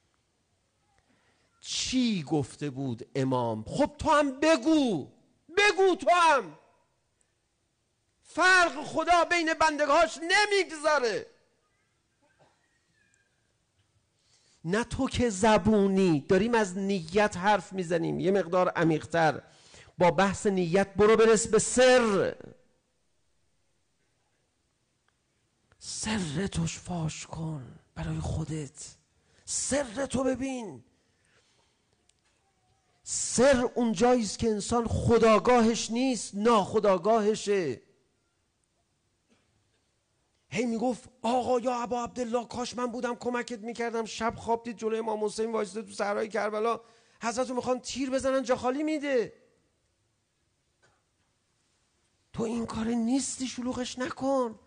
چی گفته بود امام؟ خب تو هم بگو، بگو تو هم. فرق خدا بین بندگاش نمیگذاره. نه تو که زبونی داریم از نیت حرف میزنیم، یه مقدار عمیق‌تر با بحث نیت برو برس به سر. سر توش فاش کن برای خودت، سر تو ببین. سر اون جاییست که انسان خودآگاهش نیست، ناخودآگاهشه. هی میگفت آقا یا ابا عبدالله کاش من بودم کمکت میکردم. شب خواب دید جلوی امام حسین وایساده تو صحرای کربلا، حضرت رو میخوان تیر بزنن جا خالی میده. تو این کار نیستی، شلوغش نکن.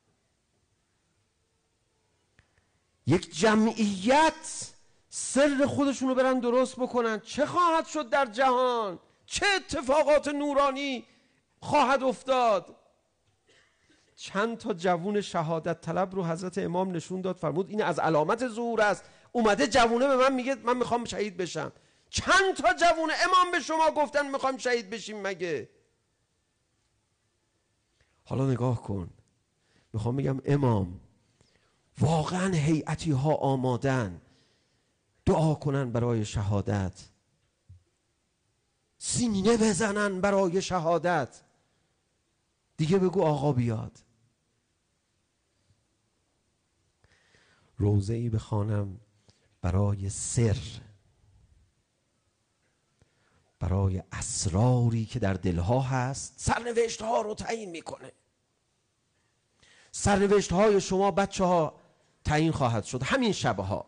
یک جمعیت سر خودشونو برن درست بکنن، چه خواهد شد در جهان؟ چه اتفاقات نورانی خواهد افتاد؟ چند تا جوون شهادت طلب رو حضرت امام نشون داد، فرمود این از علامت ظهور است. اومده جوونه به من میگه من میخوام شهید بشم. چند تا جوونه امام به شما گفتن میخوام شهید بشیم مگه؟ حالا نگاه کن، میخوام بگم امام واقعا هیئتی ها آمادن دعا کنن برای شهادت، سینه بزنن برای شهادت. دیگه بگو آقا بیاد. روضه‌ای بخوانم برای سر، برای اسراری که در دلها هست. سرنوشت ها رو تعیین میکنه. سرنوشت های شما بچه ها تعیین خواهد شد همین شبها.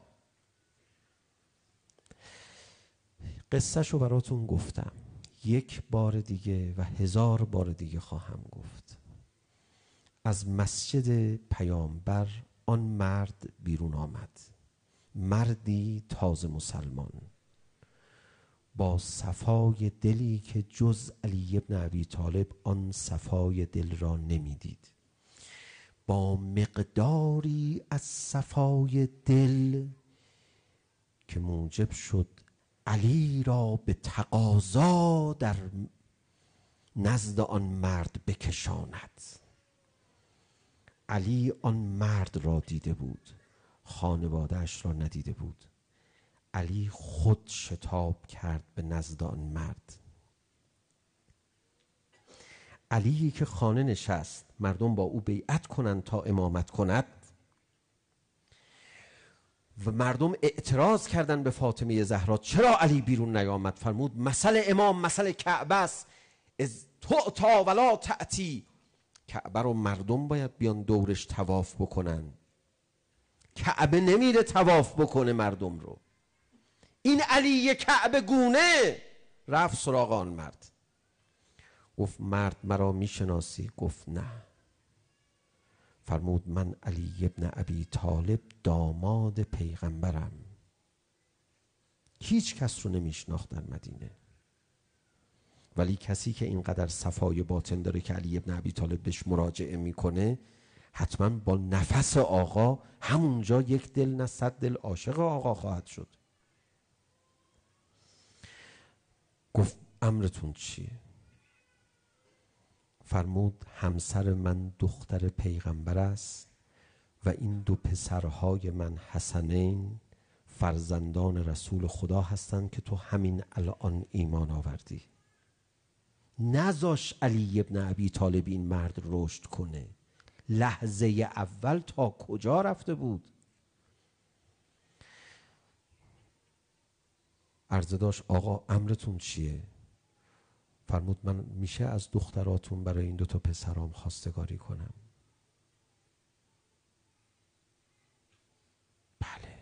قصه شو براتون گفتم، یک بار دیگه و هزار بار دیگه خواهم گفت. از مسجد پیامبر آن مرد بیرون آمد، مردی تازه مسلمان، با صفای دلی که جز علی ابن ابی طالب آن صفای دل را نمیدید، با مقداری از صفای دل که موجب شد علی را به تقاضا در نزد آن مرد بکشاند. علی آن مرد را دیده بود، خانواده‌اش را ندیده بود. علی خود شتاب کرد به نزد آن مرد. علی که خانه نشست مردم با او بیعت کنند تا امامت کند و مردم اعتراض کردند به فاطمه زهرا چرا علی بیرون نیامد؟ فرمود مثل امام مثل کعبه است، از تعطا ولا تأتی. کعبه رو مردم باید بیان دورش طواف بکنن، کعبه نمیره طواف بکنه مردم رو. این علی کعبه گونه رفت سراغ آن مرد، گفت مرد مرا میشناسی؟ گفت نه. فرمود من علی ابن ابی طالب داماد پیغمبرم. هیچ کس رو نمیشناخت در مدینه، ولی کسی که اینقدر صفای باطن داره که علی ابن ابی طالب بهش مراجعه میکنه، حتما با نفس آقا همونجا یک دل نه صد دل عاشق آقا خواهد شد. گفت امرتون چیه؟ فرمود همسر من دختر پیغمبر است و این دو پسرهای من حسنین فرزندان رسول خدا هستند که تو همین الان ایمان آوردی. نذاش علی ابن ابی طالب این مرد رشد کنه. لحظه اول تا کجا رفته بود؟ عرضه داشت آقا امرتون چیه؟ فرمود من میشه از دختراتون برای این دوتا پسرام خواستگاری کنم؟ بله.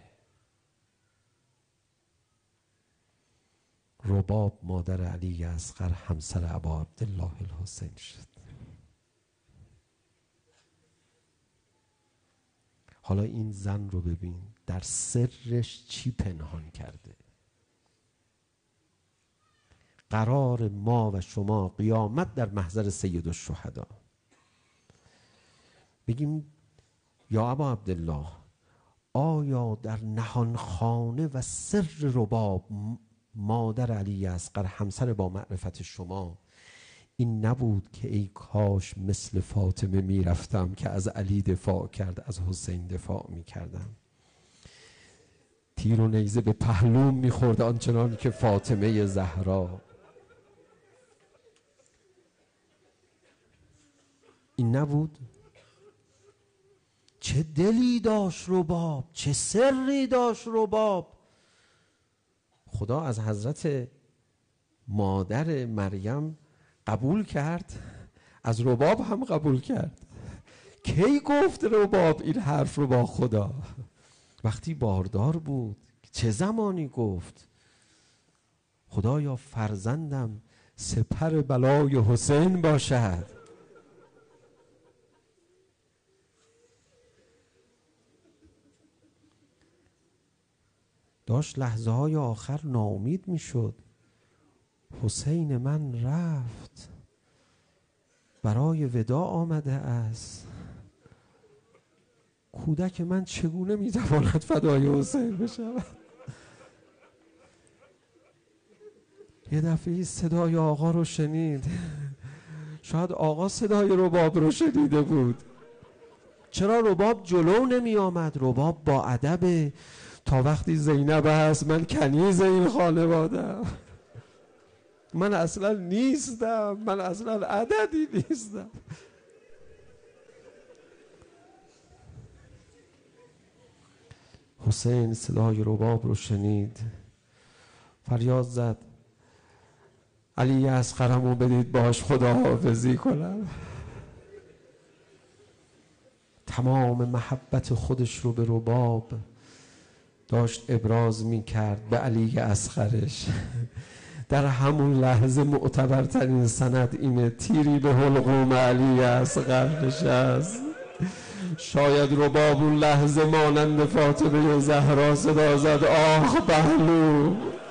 رباب مادر علی اصغر همسر ابا عبدالله الحسین شد. حالا این زن رو ببین در سرش چی پنهان کرده. قرار ما و شما قیامت در محضر سید الشهدا. بگیم یا ابا عبدالله، آیا در نهانخانه و سر رباب مادر علی اصغر همسر با معرفت شما این نبود که ای کاش مثل فاطمه میرفتم که از علی دفاع کرد، از حسین دفاع میکردم، تیر و نیزه به پهلوم میخورد آنچنان که فاطمه زهرا. این نبود؟ چه دلی داشت رباب، چه سری داشت رباب. خدا از حضرت مادر مریم قبول کرد، از رباب هم قبول کرد. کی گفت رباب این حرف رو با خدا؟ وقتی باردار بود. چه زمانی گفت؟ خدایا فرزندم سپر بلای حسین باشد. داشت لحظه های آخر ناامید می شد. حسین من رفت، برای وداع آمده است. کودک من چگونه می تواند فدای حسین بشود؟ یه دفعه صدای آقا رو شنید. شاید آقا صدای رباب رو شنیده بود. چرا رباب جلو نمی آمد؟ رباب با ادب، تا وقتی زینب هست من کنیز این خانواده، من اصلا نیستم، من اصلا عددی نیستم. حسین صدای رباب رو شنید، فریاد زد علی اصغرمو بدید باش خداحافظی کنم. تمام محبت خودش رو به رباب داشت ابراز می کرد، به علی اصغرش. در همون لحظه معتبرترین سند اینه، تیری به حلقوم علی اصغر نشست. شاید رباب اون لحظه مانند فاطمه زهرا صدا زد آخ پهلو،